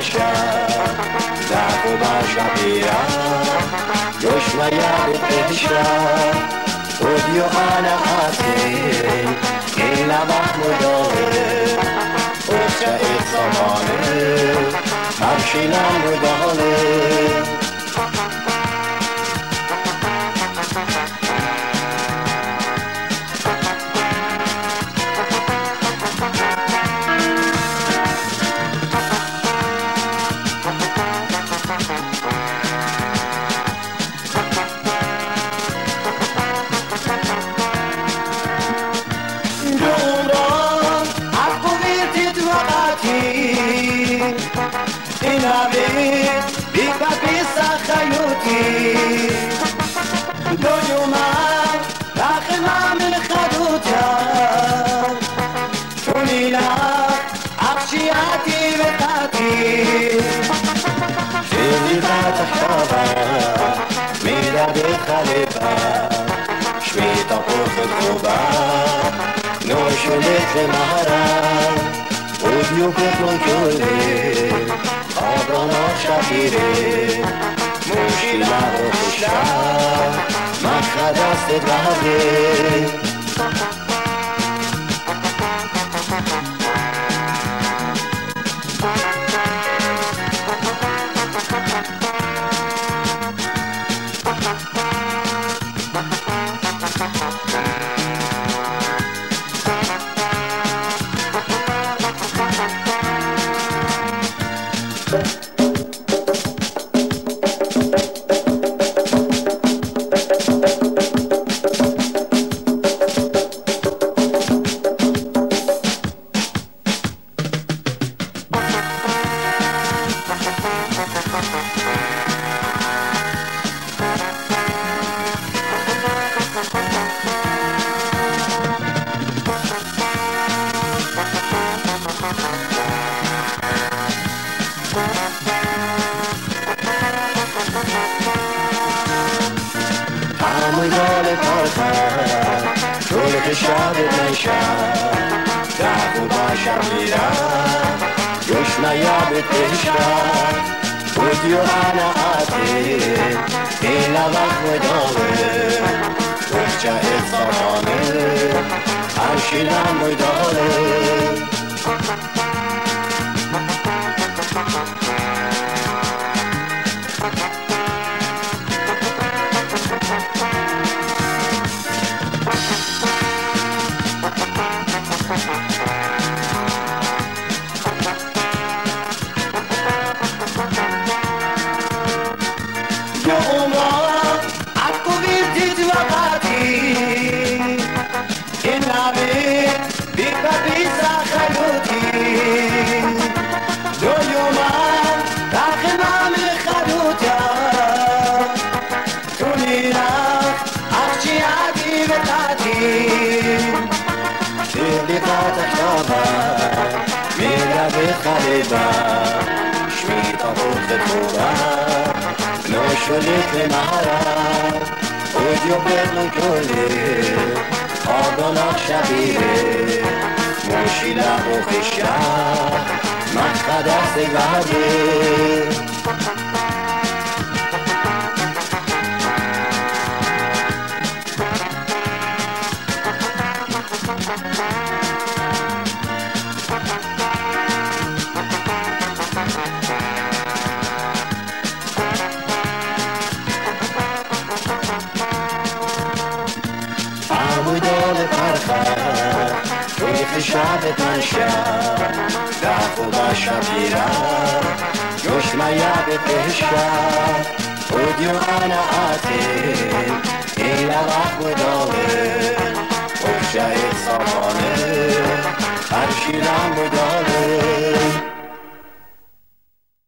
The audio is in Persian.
بهشت دفع و برشبیرم يشميا بالإهشام وديو أنا عاتين إلا محموداني وشايف صماني همشي لموداني دو يومان راخنا من خدوتا تونينا عقشياتي بتاتي شيلي تحتها ميلاد الخليفة شميطة فوق الخوبة نوشو لك مهرة وديو بيتون كولي خابرنا شفيري موشي لارو خشا ما خدست بهدي شولك الشعب تنشا دعفو باشا ميرا يشنا يا بتنشا وديو أنا آتي إلا بخو دولي وخشا إصراني عرشي لامو دولي خليبة شميطة فوق الخوبة نوشو لك مهرة وديو بيت من كولي آبنا شبيري موشي لابو خشا مخد است بعدي شعب تنشا دعفو باشا بيرا يشمع يا بتهشا وديو أنا آتين إلا رحو دولي وخشايد صماني عرشي لامو دولي